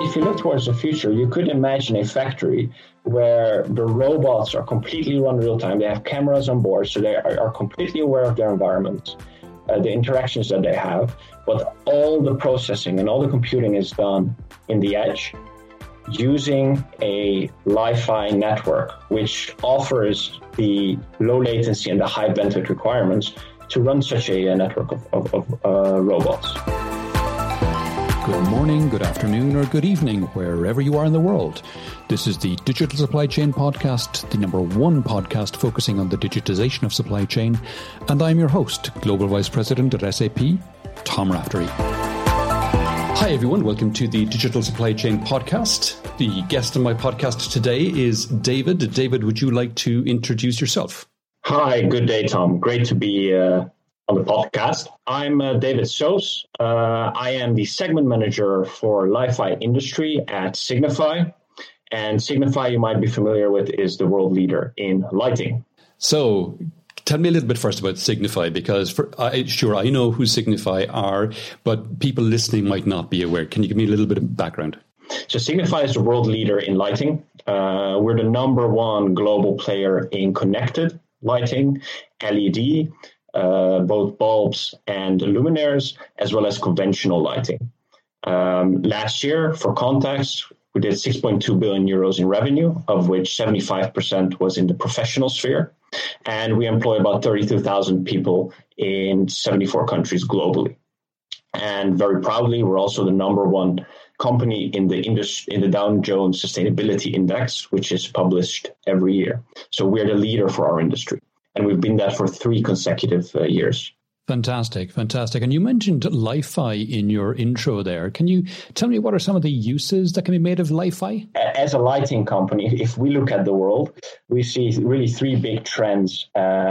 If you look towards the future, you could imagine a factory where the robots are completely run real time. They have cameras on board, so they are completely aware of their environment, the interactions that they have, but all the processing and all the computing is done in the edge using a Li-Fi network, which offers the low latency and the high bandwidth requirements to run such a network of robots. Good morning, good afternoon, or good evening, wherever you are in the world. This is the Digital Supply Chain Podcast, the #1 podcast focusing on the digitization of supply chain. And I'm your host, Global Vice President at SAP, Tom Raftery. Hi, everyone. Welcome to the Digital Supply Chain Podcast. The guest on my podcast today is David. David, would you like to introduce yourself? Hi, good day, Tom. Great to be on the podcast. I'm David Soos. I am the segment manager for Li-Fi industry at Signify. And Signify, you might be familiar with, is the world leader in lighting. So tell me a little bit first about Signify, because I know who Signify are, but people listening might not be aware. Can you give me a little bit of background? So Signify is the world leader in lighting. We're the #1 global player in connected lighting, LED, both bulbs and luminaires, as well as conventional lighting. Last year, for context, we did 6.2 billion euros in revenue, of which 75% was in the professional sphere. And we employ about 32,000 people in 74 countries globally. And very proudly, we're also the #1 company in the Dow Jones Sustainability Index, which is published every year. So we're the leader for our industry. And we've been that for 3 consecutive years. Fantastic. And you mentioned Li-Fi in your intro there. Can you tell me what are some of the uses that can be made of Li-Fi? As a lighting company, if we look at the world, we see really 3 big trends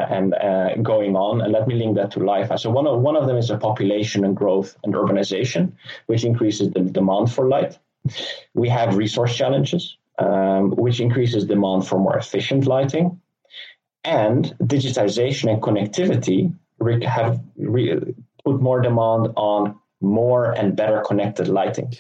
going on. And let me link that to Li-Fi. So one of them is the population and growth and urbanization, which increases the demand for light. We have resource challenges, which increases demand for more efficient lighting. And digitization and connectivity have put more demand on more and better connected lighting.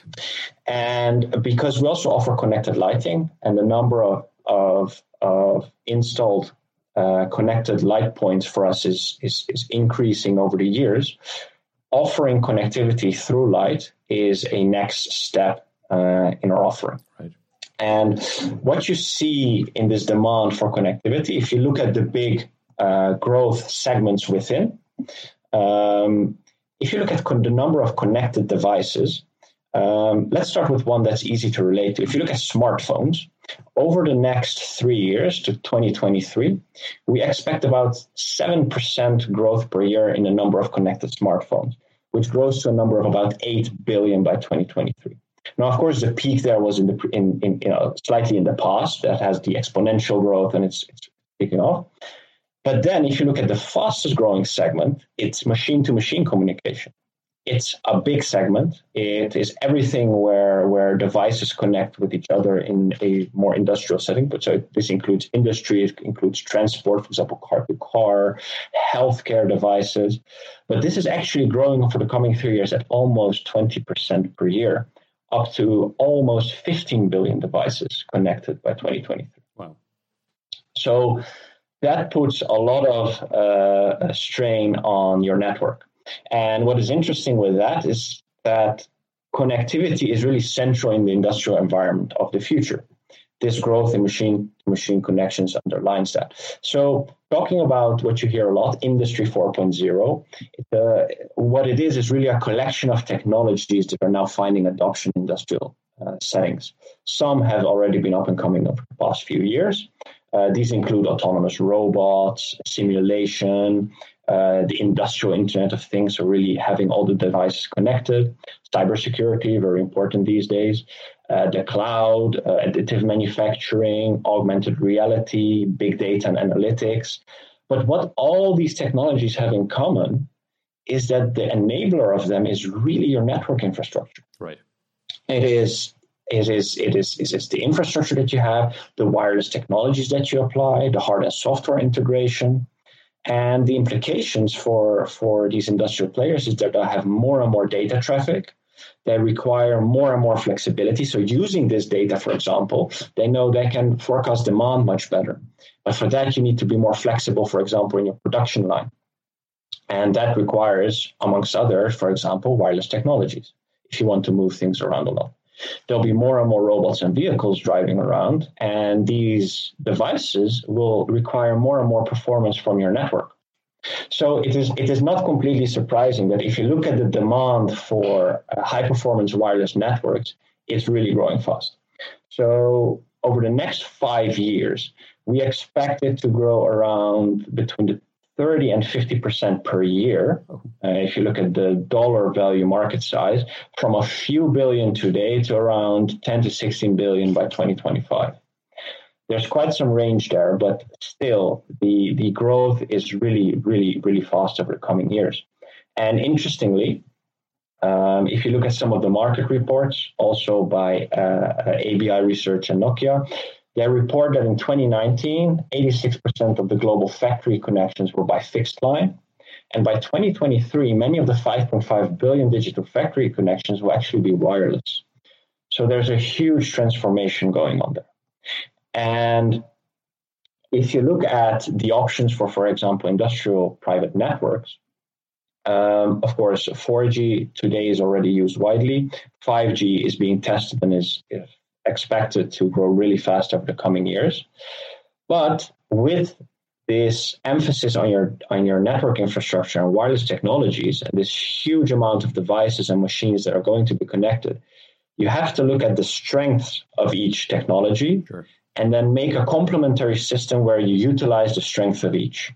And because we also offer connected lighting, and the number of installed connected light points for us is increasing over the years, offering connectivity through light is a next step in our offering. Right. And what you see in this demand for connectivity, if you look at the big growth segments within, if you look at the number of connected devices, let's start with one that's easy to relate to. If you look at smartphones, over the next 3 years to 2023, we expect about 7% growth per year in the number of connected smartphones, which grows to a number of about 8 billion by 2023. Now, of course, the peak there was slightly in the past. That has the exponential growth, and it's picking off. But then, if you look at the fastest growing segment, it's machine-to-machine communication. It's a big segment. It is everything where devices connect with each other in a more industrial setting. But so this includes industry, it includes transport, for example, car-to-car, healthcare devices. But this is actually growing for the coming 3 years at almost 20% per year, up to almost 15 billion devices connected by 2023. Wow. So that puts a lot of strain on your network. And what is interesting with that is that connectivity is really central in the industrial environment of the future. This growth in machine-to-machine connections underlines that. So talking about what you hear a lot, Industry 4.0, what it is really a collection of technologies that are now finding adoption in industrial settings. Some have already been up and coming over the past few years. These include autonomous robots, simulation, the industrial Internet of Things, so really having all the devices connected, cybersecurity, very important these days, the cloud, additive manufacturing, augmented reality, big data and analytics. But what all these technologies have in common is that the enabler of them is really your network infrastructure. Right. It is the infrastructure that you have, the wireless technologies that you apply, the hard and software integration. And the implications for these industrial players is that they'll have more and more data traffic. They require more and more flexibility. So using this data, for example, they know they can forecast demand much better. But for that, you need to be more flexible, for example, in your production line. And that requires, amongst others, for example, wireless technologies, if you want to move things around a lot. There'll be more and more robots and vehicles driving around, and these devices will require more and more performance from your network. So it is not completely surprising that if you look at the demand for high-performance wireless networks, it's really growing fast. So over the next 5 years, we expect it to grow around between the 30 and 50% per year. If you look at the dollar value market size, from a few billion today to around 10 to 16 billion by 2025. There's quite some range there, but still the growth is really, really, really fast over the coming years. And interestingly, if you look at some of the market reports, also by ABI Research and Nokia, they report that in 2019, 86% of the global factory connections were by fixed line. And by 2023, many of the 5.5 billion digital factory connections will actually be wireless. So there's a huge transformation going on there. And if you look at the options for example, industrial private networks, of course, 4G today is already used widely. 5G is being tested and is expected to grow really fast over the coming years. But with this emphasis on your network infrastructure and wireless technologies and this huge amount of devices and machines that are going to be connected, you have to look at the strengths of each technology. Sure. And then make a complementary system where you utilize the strength of each.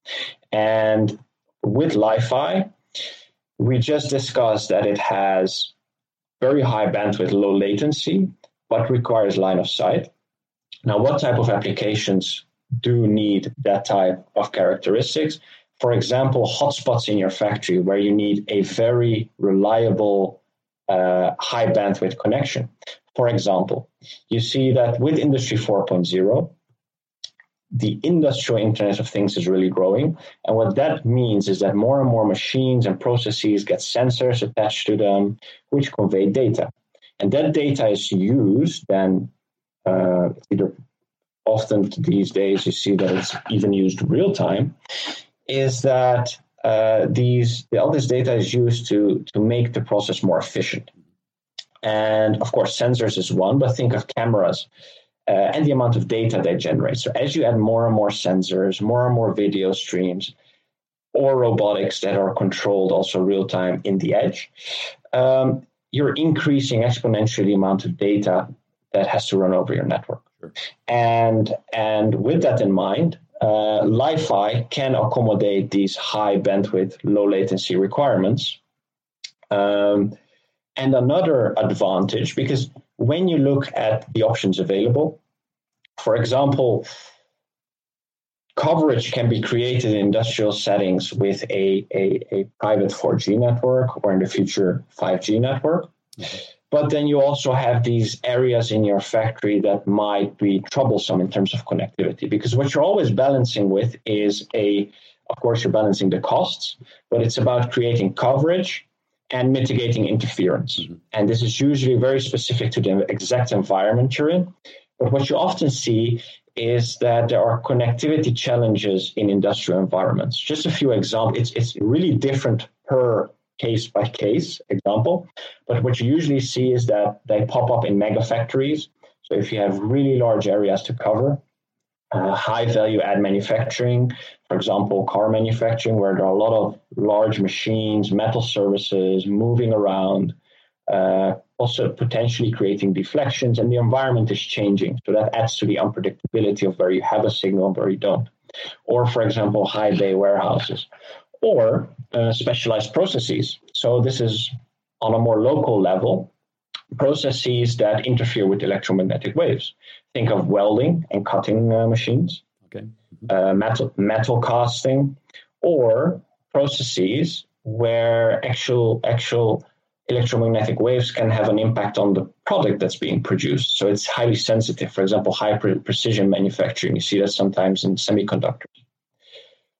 And with Li-Fi, we just discussed that it has very high bandwidth, low latency, but requires line of sight. Now, what type of applications do need that type of characteristics? For example, hotspots in your factory where you need a very reliable, high bandwidth connection. For example, you see that with Industry 4.0, the industrial Internet of Things is really growing. And what that means is that more and more machines and processes get sensors attached to them, which convey data. And that data is used then either often these days you see that it's even used real time, is that all this data is used to make the process more efficient. And of course, sensors is one, but think of cameras and the amount of data they generate. So as you add more and more sensors, more and more video streams, or robotics that are controlled also real time in the edge, you're increasing exponentially the amount of data that has to run over your network. Sure. And with that in mind, Li-Fi can accommodate these high bandwidth, low latency requirements. And another advantage, because when you look at the options available, for example, coverage can be created in industrial settings with a private 4G network or in the future 5G network. Mm-hmm. But then you also have these areas in your factory that might be troublesome in terms of connectivity, because what you're always balancing with is of course, you're balancing the costs, but it's about creating coverage and mitigating interference. Mm-hmm. And this is usually very specific to the exact environment you're in. But what you often see is that there are connectivity challenges in industrial environments. Just a few examples. It's really different per case-by-case example. But what you usually see is that they pop up in mega factories. So if you have really large areas to cover, high value add manufacturing, for example, car manufacturing, where there are a lot of large machines, metal services moving around, also potentially creating deflections, and the environment is changing. So that adds to the unpredictability of where you have a signal and where you don't. Or, for example, high bay warehouses or specialized processes. So this is on a more local level, processes that interfere with electromagnetic waves. Think of welding and cutting machines, okay. Metal casting, or processes where actual electromagnetic waves can have an impact on the product that's being produced. So it's highly sensitive. For example, high precision manufacturing. You see that sometimes in semiconductors.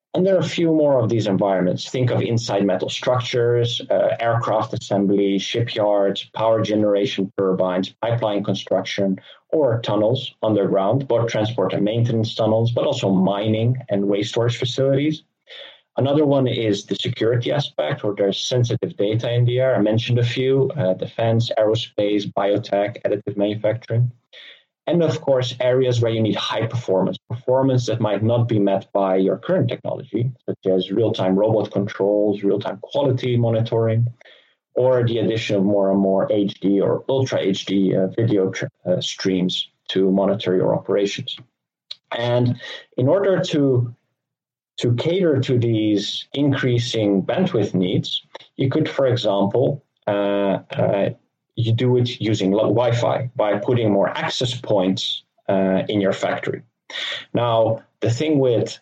And there are a few more of these environments. Think of inside metal structures, aircraft assembly, shipyards, power generation turbines, pipeline construction, or tunnels underground, both transport and maintenance tunnels, but also mining and waste storage facilities. Another one is the security aspect, where there's sensitive data in the air. I mentioned a few, defense, aerospace, biotech, additive manufacturing. And of course, areas where you need high performance that might not be met by your current technology, such as real-time robot controls, real-time quality monitoring, or the addition of more and more HD or ultra HD video streams to monitor your operations. And in order to cater to these increasing bandwidth needs, you could, for example, you do it using Wi-Fi by putting more access points in your factory. Now, the thing with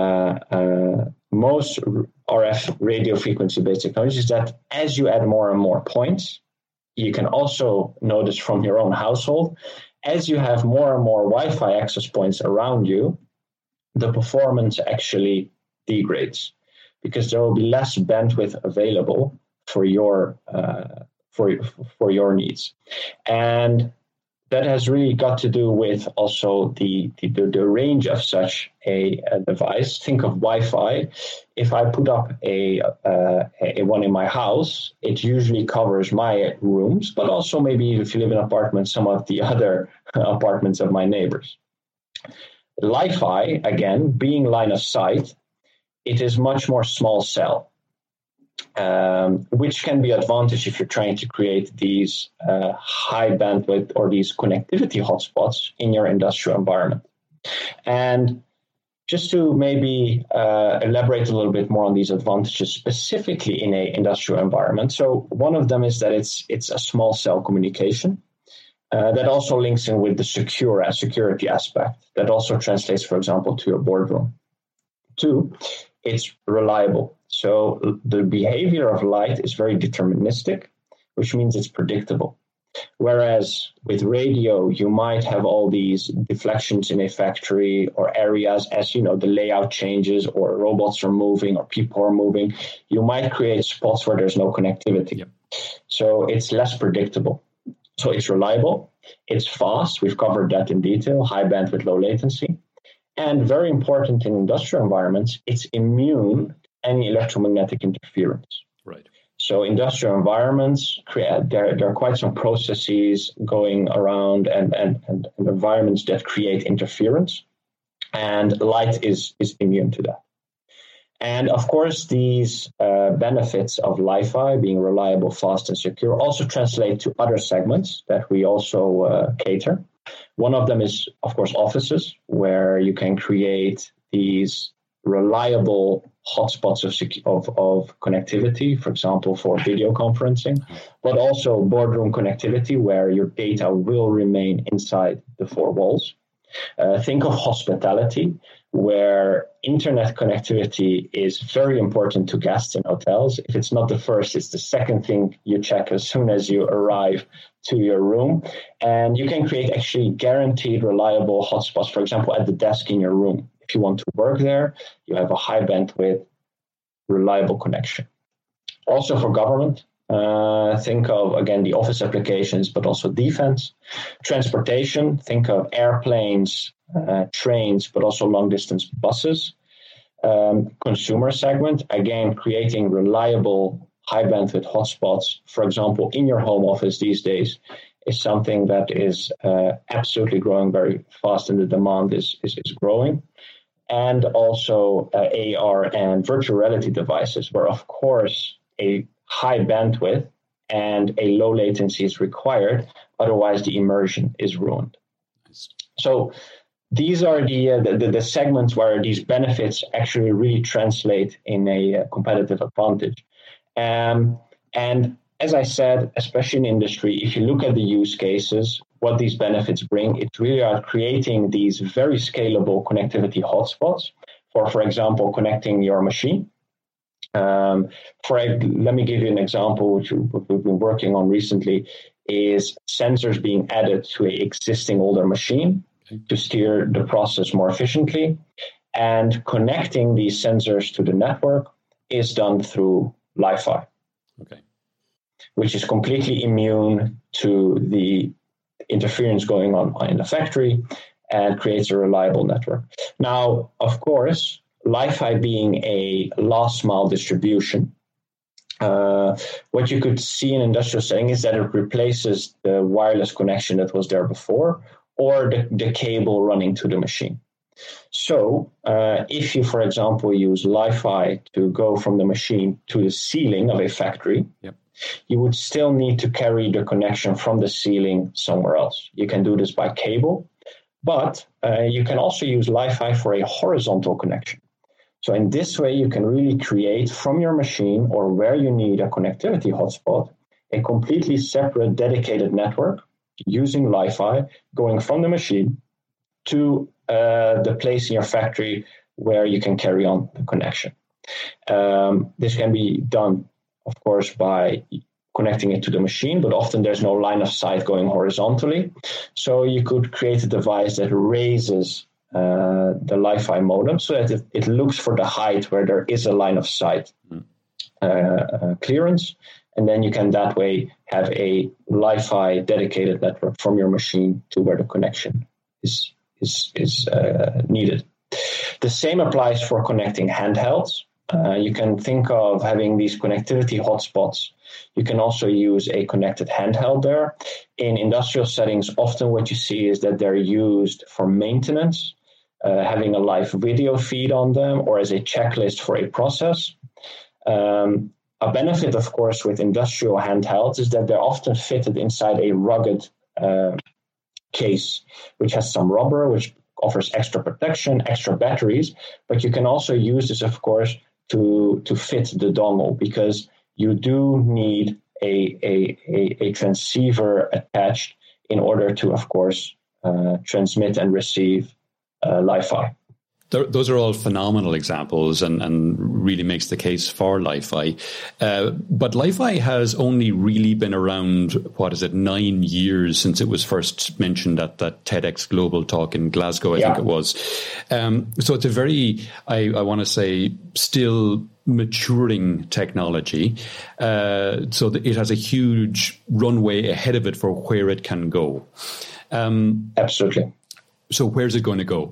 most RF radio frequency-based technologies is that as you add more and more points, you can also notice from your own household, as you have more and more Wi-Fi access points around you, the performance actually degrades because there will be less bandwidth available for your needs. And that has really got to do with also the range of such a device. Think of Wi-Fi. If I put up a one in my house, it usually covers my rooms, but also maybe if you live in an apartment, some of the other apartments of my neighbors. Li-Fi, again, being line of sight, it is much more small cell. Which can be an advantage if you're trying to create these high bandwidth or these connectivity hotspots in your industrial environment. And just to maybe elaborate a little bit more on these advantages specifically in an industrial environment. So one of them is that it's a small cell communication. That also links in with the security aspect. That also translates, for example, to your boardroom. 2, it's reliable. So the behavior of light is very deterministic, which means it's predictable. Whereas with radio, you might have all these deflections in a factory or areas as, the layout changes or robots are moving or people are moving. You might create spots where there's no connectivity. Yep. So it's less predictable. So it's reliable. It's fast. We've covered that in detail, high bandwidth, low latency. And very important in industrial environments, it's immune to any electromagnetic interference. Right. So industrial environments, there are quite some processes going around and environments that create interference. And light is immune to that. And of course, these benefits of Li-Fi being reliable, fast, and secure also translate to other segments that we also cater. One of them is, of course, offices, where you can create these reliable hotspots of connectivity, for example, for video conferencing, but also boardroom connectivity, where your data will remain inside the four walls. Think of hospitality, where internet connectivity is very important to guests in hotels. If it's not the first, it's the second thing you check as soon as you arrive to your room. And you can create actually guaranteed reliable hotspots, for example, at the desk in your room. If you want to work there, you have a high bandwidth, reliable connection. Also for government, think of, again, the office applications, but also defense. Transportation, think of airplanes, trains, but also long-distance buses. Consumer segment, again, creating reliable, high-bandwidth hotspots, for example, in your home office these days, is something that is absolutely growing very fast, and the demand is growing. And also AR and virtual reality devices, where, of course, a high bandwidth and a low latency is required. Otherwise, the immersion is ruined. So these are the segments where these benefits actually really translate in a competitive advantage. And as I said, especially in industry, if you look at the use cases, what these benefits bring, it's really about creating these very scalable connectivity hotspots for example, connecting your machine. Let me give you an example, which we've been working on recently, is sensors being added to an existing older machine to steer the process more efficiently. And connecting these sensors to the network is done through Li-Fi, which is completely immune to the interference going on in the factory and creates a reliable network. Now, of course, Li-Fi being a last mile distribution, what you could see in industrial setting is that it replaces the wireless connection that was there before or the cable running to the machine. So if you, for example, use Li-Fi to go from the machine to the ceiling of a factory, you would still need to carry the connection from the ceiling somewhere else. You can do this by cable, but you can also use Li-Fi for a horizontal connection. So in this way, you can really create from your machine or where you need a connectivity hotspot, a completely separate dedicated network using Li-Fi going from the machine to the place in your factory where you can carry on the connection. This can be done, of course, by connecting it to the machine, but often there's no line of sight going horizontally. So you could create a device that raises the Li-Fi modem so that it looks for the height where there is a line of sight clearance. And then you can that way have a Li-Fi dedicated network from your machine to where the connection is needed. The same applies for connecting handhelds. You can think of having these connectivity hotspots. You can also use a connected handheld there. In industrial settings, often what you see is that they're used for maintenance, having a live video feed on them, or as a checklist for a process. A benefit, of course, with industrial handhelds is that they're often fitted inside a rugged case, which has some rubber, which offers extra protection, extra batteries. But you can also use this, of course, to fit the dongle, because you do need a transceiver attached in order to, of course, transmit and receive Li-Fi. Those are all phenomenal examples and really makes the case for Li-Fi. But Li-Fi has only really been around, 9 years since it was first mentioned at that TEDx Global talk in Glasgow, I think it was. So it's a very, I want to say, still maturing technology. So that it has a huge runway ahead of it for where it can go. Absolutely. So where's it going to go?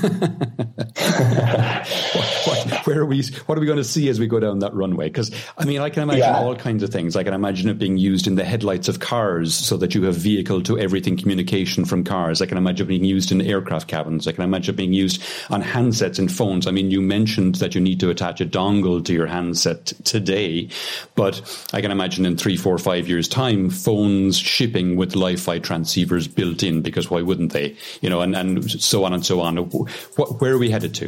What are we going to see as we go down that runway? Because, I mean, I can imagine all kinds of things. I can imagine it being used in the headlights of cars so that you have vehicle-to-everything communication from cars. I can imagine it being used in aircraft cabins. I can imagine it being used on handsets and phones. I mean, you mentioned that you need to attach a dongle to your handset today, but I can imagine in 3, 4, 5 years' time, phones shipping with Li-Fi transceivers built in, because why wouldn't they? You know, and so on and so on. Where are we headed to?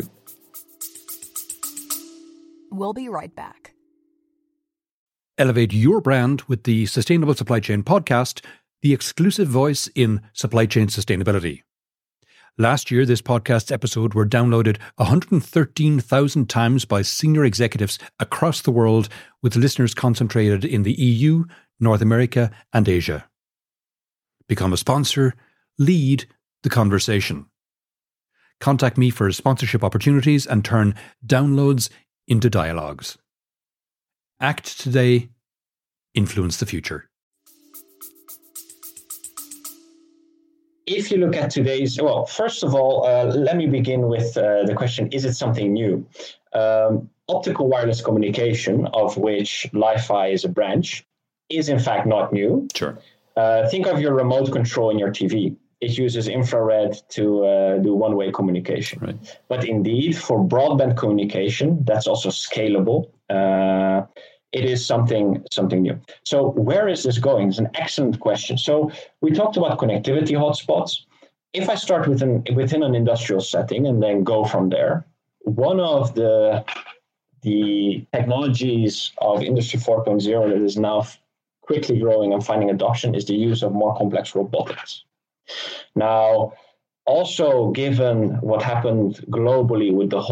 We'll be right back. Elevate your brand with the Sustainable Supply Chain Podcast, the exclusive voice in supply chain sustainability. Last year, this podcast's episode were downloaded 113,000 times by senior executives across the world, with listeners concentrated in the EU, North America, and Asia. Become a sponsor. Lead the conversation. Contact me for sponsorship opportunities and turn downloads into dialogues. Act today, influence the future. If you look at today's, well, first of all, let me begin with the question, is it something new? Optical wireless communication, of which Li-Fi is a branch, is in fact not new. Sure. Think of your remote control in your TV. It uses infrared to do one-way communication. Right. But indeed, for broadband communication, that's also scalable. It is something new. So where is this going? It's an excellent question. So we talked about connectivity hotspots. If I start within an industrial setting and then go from there, one of the technologies of Industry 4.0 that is now quickly growing and finding adoption is the use of more complex robotics. Now, also given what happened globally with the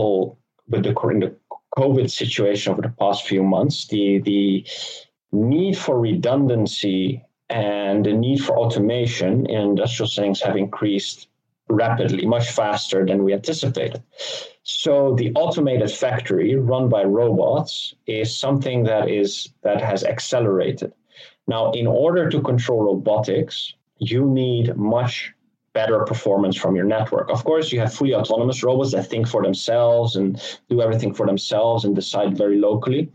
COVID situation over the past few months, the need for redundancy and the need for automation in industrial settings have increased rapidly, much faster than we anticipated. So the automated factory run by robots is something that has accelerated. Now, in order to control robotics, you need much better performance from your network. Of course, you have fully autonomous robots that think for themselves and do everything for themselves and decide very locally.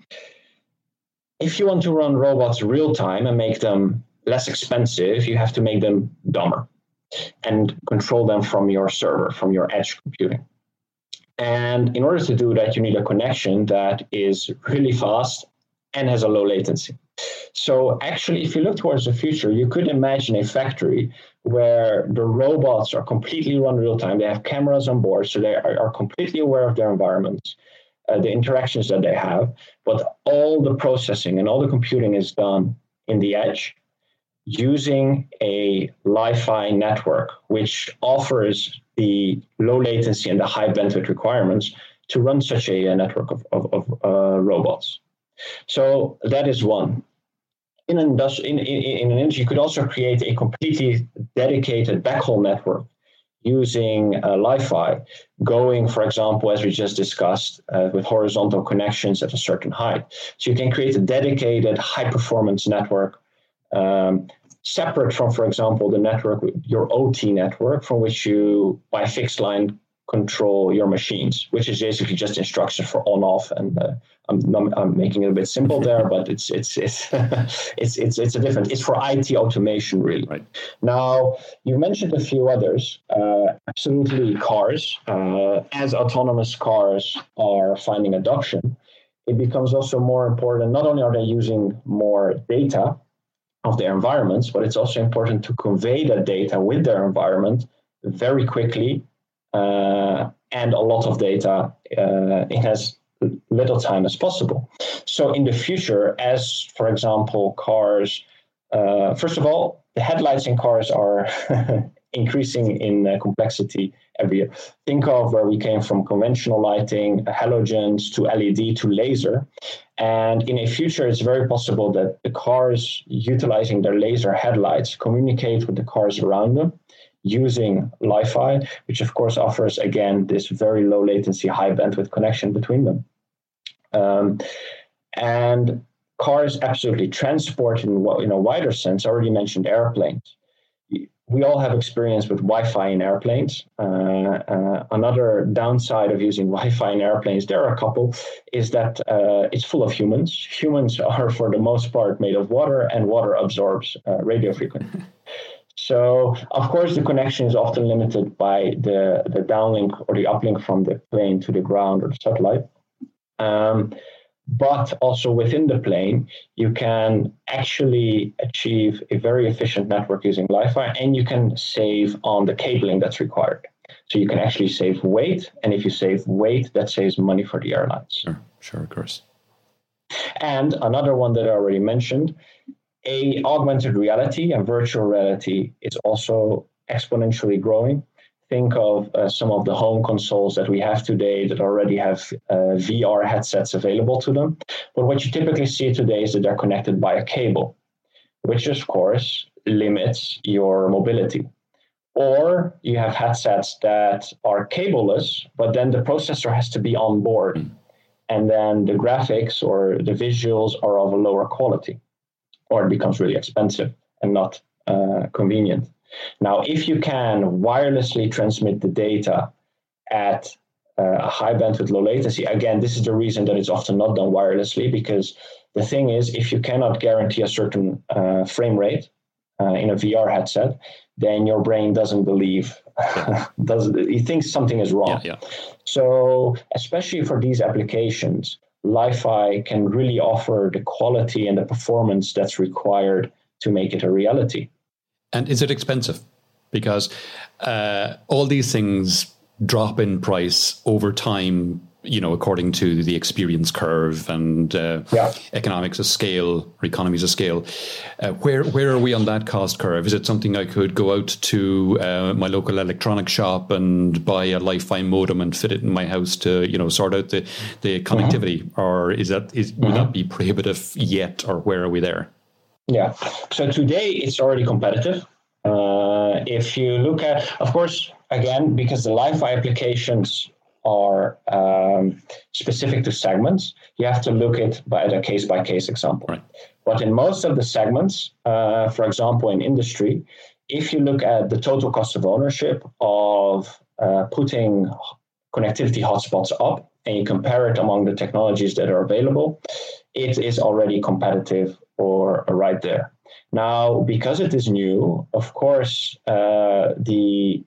If you want to run robots real time and make them less expensive, you have to make them dumber and control them from your server, from your edge computing. And in order to do that, you need a connection that is really fast and has a low latency. So actually, if you look towards the future, you could imagine a factory where the robots are completely run real time. They have cameras on board, so they are completely aware of their environments, the interactions that they have, but all the processing and all the computing is done in the edge using a Li-Fi network, which offers the low latency and the high bandwidth requirements to run such a network of robots. So that is one. In an industry, you could also create a completely dedicated backhaul network using Li-Fi, going, for example, as we just discussed, with horizontal connections at a certain height. So you can create a dedicated high-performance network separate from, for example, the network, your OT network, from which you, by fixed line, control your machines, which is basically just instructions for on/off. And I'm making it a bit simple there, but it's a different. It's for IT automation, really. Right. Now, you mentioned a few others. Absolutely, cars. As autonomous cars are finding adoption, it becomes also more important. Not only are they using more data of their environments, but it's also important to convey that data with their environment very quickly. And a lot of data in as little time as possible. So in the future, as, for example, cars, first of all, the headlights in cars are increasing in complexity every year. Think of where we came from conventional lighting, halogens, to LED, to laser. And in a future, it's very possible that the cars utilizing their laser headlights communicate with the cars around them using Li-Fi, which of course offers, again, this very low latency, high bandwidth connection between them. And cars absolutely transport in a wider sense. I already mentioned airplanes. We all have experience with Wi-Fi in airplanes. Another downside of using Wi-Fi in airplanes, there are a couple, is that it's full of humans. Humans are, for the most part, made of water, and water absorbs radio frequency. So, of course, the connection is often limited by the downlink or the uplink from the plane to the ground or the satellite. But also within the plane, you can actually achieve a very efficient network using Li-Fi, and you can save on the cabling that's required. So you can actually save weight, and if you save weight, that saves money for the airlines. Sure, of course. And another one that I already mentioned, augmented reality and virtual reality is also exponentially growing. Think of some of the home consoles that we have today that already have VR headsets available to them. But what you typically see today is that they're connected by a cable, which of course limits your mobility. Or you have headsets that are cableless, but then the processor has to be on board. And then the graphics or the visuals are of a lower quality, or it becomes really expensive and not convenient. Now, if you can wirelessly transmit the data at a high bandwidth, low latency, again, this is the reason that it's often not done wirelessly, because the thing is, if you cannot guarantee a certain frame rate in a VR headset, then your brain doesn't believe, it thinks something is wrong. Yeah. So especially for these applications, Li-Fi can really offer the quality and the performance that's required to make it a reality. And is it expensive? Because all these things drop in price over time, according to the experience curve and economics of scale, or economies of scale. Where are we on that cost curve? Is it something I could go out to my local electronics shop and buy a Li-Fi modem and fit it in my house to, sort out the connectivity? Or would that be prohibitive yet, or where are we there? Yeah. So today it's already competitive. If you look at, of course, again, because the Li-Fi applications are specific to segments, you have to look at a case-by-case example. Right. But in most of the segments, for example, in industry, if you look at the total cost of ownership of putting connectivity hotspots up and you compare it among the technologies that are available, it is already competitive or right there. Now, because it is new, of course, the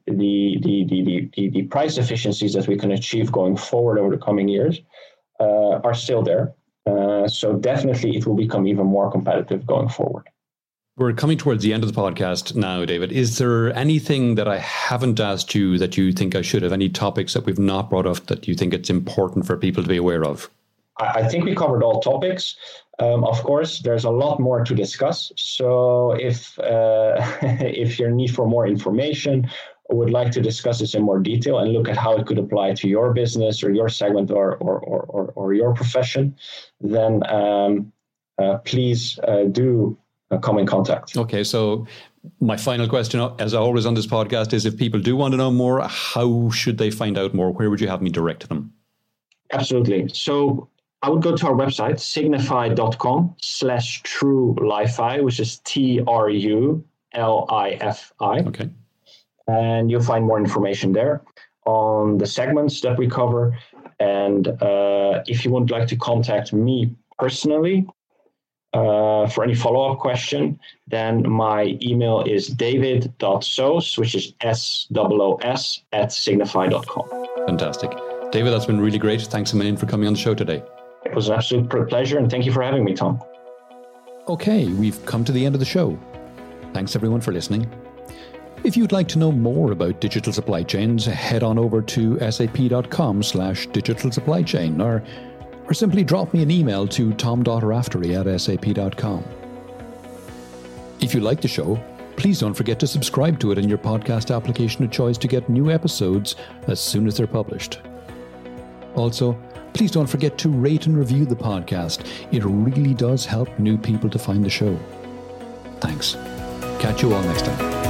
price efficiencies that we can achieve going forward over the coming years are still there. So definitely it will become even more competitive going forward. We're coming towards the end of the podcast now, David. Is there anything that I haven't asked you that you think I should have? Any topics that we've not brought up that you think it's important for people to be aware of? I think we covered all topics. Of course, there's a lot more to discuss. So if your need for more information or would like to discuss this in more detail and look at how it could apply to your business or your segment or your profession, then please do come in contact. Okay, so my final question, as always on this podcast, is if people do want to know more, how should they find out more? Where would you have me direct them? Absolutely. So I would go to our website, signify.com/true Li-Fi, which is TRULIFI. Okay. And you'll find more information there on the segments that we cover. And if you would like to contact me personally for any follow-up question, then my email is david.soos, which is SOOS @signify.com. Fantastic. David, that's been really great. Thanks a million for coming on the show today. It was an absolute pleasure, and thank you for having me, Tom. Okay, we've come to the end of the show. Thanks everyone for listening. If you'd like to know more about digital supply chains, head on over to sap.com/digital supply chain or simply drop me an email to tom.raftery@sap.com. If you like the show, please don't forget to subscribe to it in your podcast application of choice to get new episodes as soon as they're published. Also, please don't forget to rate and review the podcast. It really does help new people to find the show. Thanks. Catch you all next time.